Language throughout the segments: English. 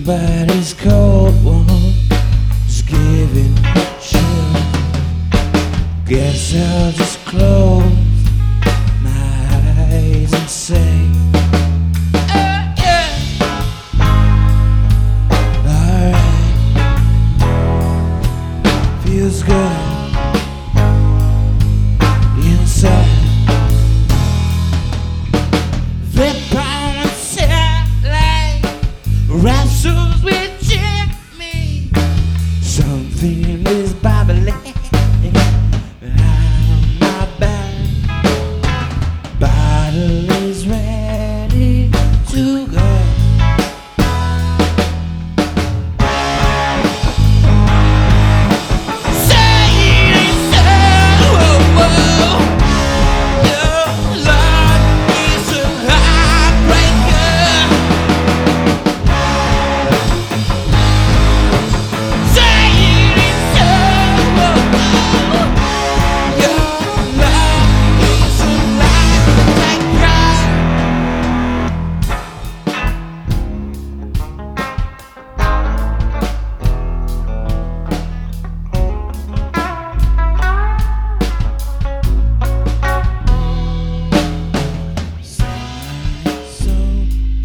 Somebody's cold one is giving me chill. Guess I'll just close my eyes and say, oh yeah, alright, feels good inside. Wrestles with Jimmy. Something is bubbling on my back. Bottle is ready to go. Say it ain't so. Your love is a heartbreaker.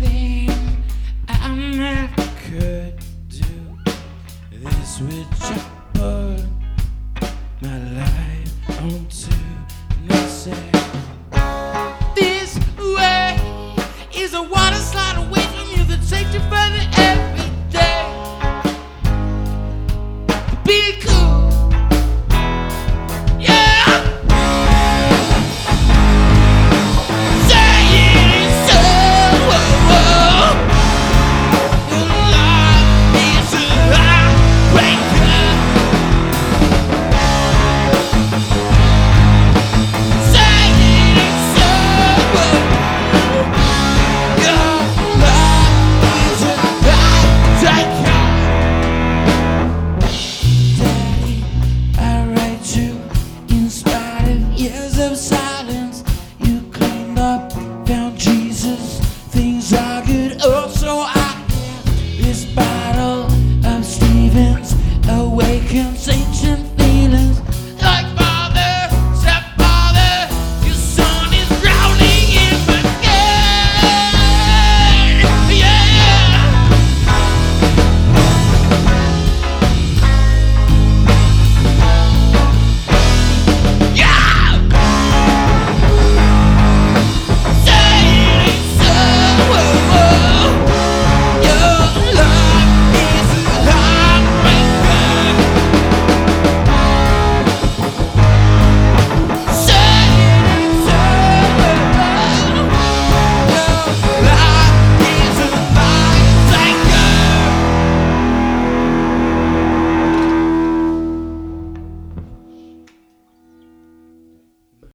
Could do this with you.